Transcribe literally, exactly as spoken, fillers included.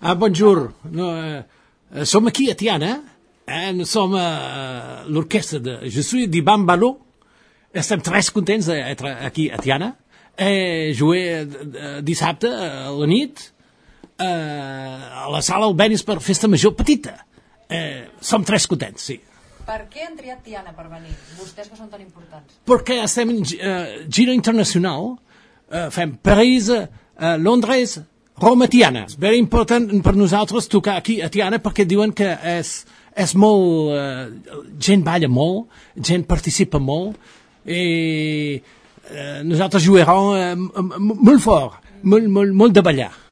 Ah, bonjour. No, eh, som aquí a Tiana. Eh, nous som eh, l'orquestra de... Je suis d'Ivan Baló. Estem tres contents d'être aquí a Tiana. Eh, jugué dissabte a la nit eh, a la sala Albéniz per festa major petita. Eh, som tres contents, sí. Per què han triat Tiana per venir, vostès que són tan importants? Perquè estem en uh, gira internacional, uh, fem París, uh, Londres, Roma, Tiana. És very important per nosaltres tocar aquí a Tiana perquè diuen que és, és molt... Uh, gent balla molt, gent participa molt i uh, nosaltres jugarem uh, molt fort, molt, molt, molt de ballar.